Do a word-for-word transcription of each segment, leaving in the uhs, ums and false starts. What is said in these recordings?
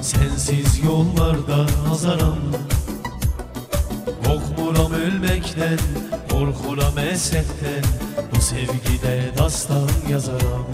sensiz yollarda azaram. Korkmuram ölmekten, korkuram esekten, bu sevgide dastan yazaram.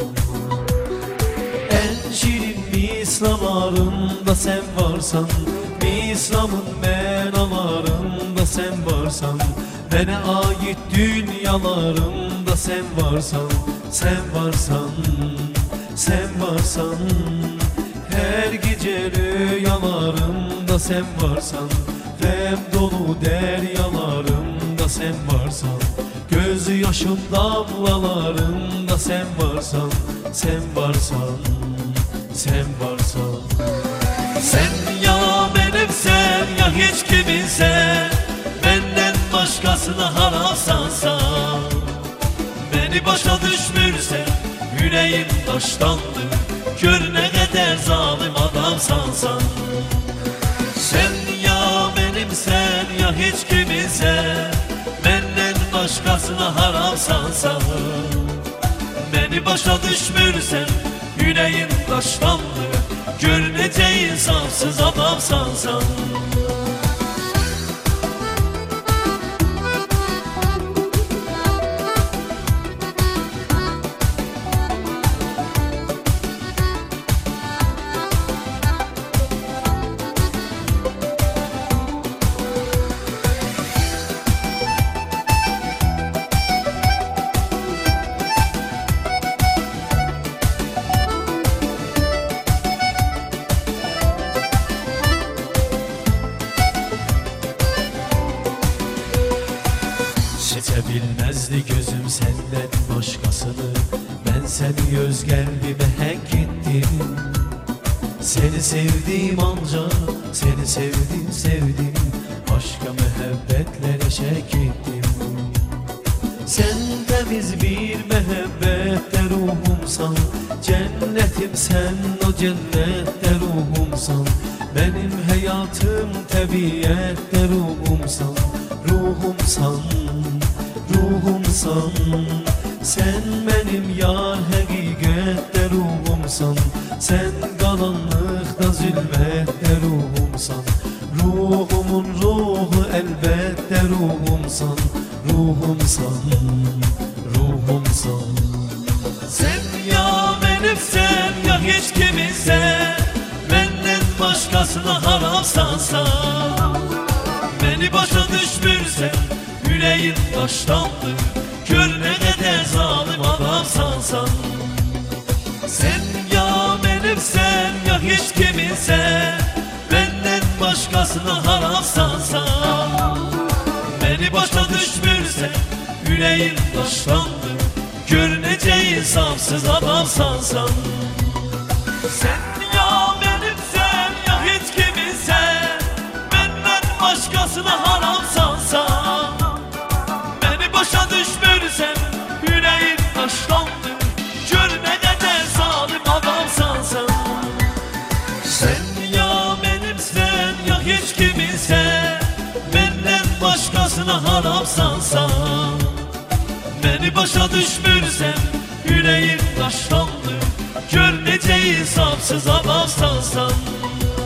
En şirin misralarımda sen varsan, misramın menalarında sen varsan, bana ait dünyalarımda sen varsan, sen varsan, sen varsan. Her gece rüyalarımda sen varsan, rem dolu deryalarımda sen varsan, gözü yaşım damlalarında sen varsan, sen varsan, sen varsan. Sen ya benimsen ya hiç kiminse, benden başkasına haramsansan, beni başa düşmürsen yüreğim taştandır, gör ne kadar zalim adamsansan. Sen ya benimsen ya hiç kiminse, benden başkasına haramsansan, beni başa düşmürsen yüreğim taştandır, gör nece insafsız adamsansan. Seçebilmezdi gözüm senden başkasını, ben seni göz gelbime hak ettim. Seni sevdim anca, seni sevdim sevdim, başka muhabbetlere şek ettim. Sen temiz bir mehabbette ruhumsan, cennetim sen o cennette ruhumsan, benim hayatım tabiatte ruhumsan, ruhumsan, ruhumsan. Sen benim yar hakikatte ruhumsan, sen karanlıkta zulmette ruhumsan, ruhumun ruhu elbette ruhumsan, ruhumsan, ruhumsan. Sen ya benimsen ya hiç kiminse, benden başkasına haramsansan, beni başa düşmürsen yüreğim taştandır, gör ne kadar zalim adamsansan. Sen ya benimsen ya hiç kiminse, benden başkasına haramsansan, beni başa düşmürsen yüreğim taştandır, gör nece insafsız adamsansan. Sen ya benimsen ya hiç kiminse, benden başkasına haramsansan, beni başa düşmürsen yüreğim taşlandı, gör ne kadar zalim adamsansan. Sen ya benimsen ya hiç kiminse, benden başkasına haramsansan, beni başa düşmürsen yüreğim taşlandı, gör nece insafsız adamsansan.